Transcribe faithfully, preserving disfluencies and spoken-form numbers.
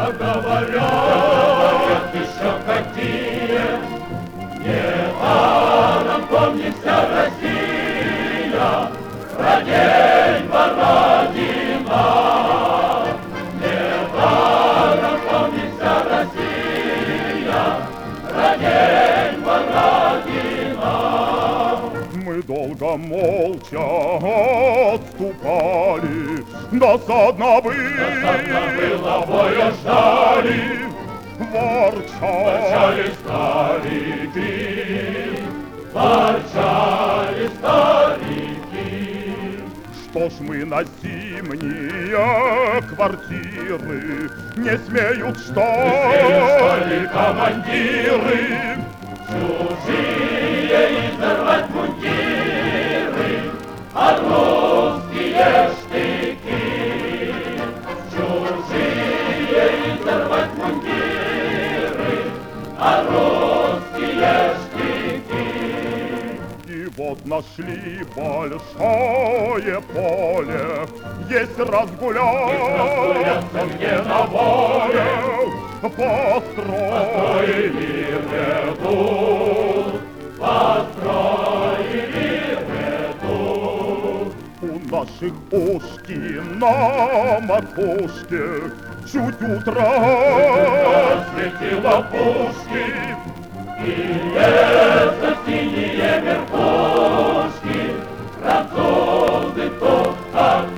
А говорят еще какие, недаром помнит вся Россия про день Бородина. Недаром помнит вся Россия про день Бородина. Мы долго молча отступали, досадно было, досадно было, боя ждали, ворчали старики, ворчали старики. Что ж мы на зимние квартиры не смеют, что, не смеют, что ли, командиры чужие изорвать мундиры, а русские штыки. Чужие изорвать мундиры, а русские штыки. И вот нашли большое поле, есть разгуляться, где на воле, построили ряду, построили ряду. У наших ушки на макушке чуть утро светило пушки, и лето синие верхушки, французы тут как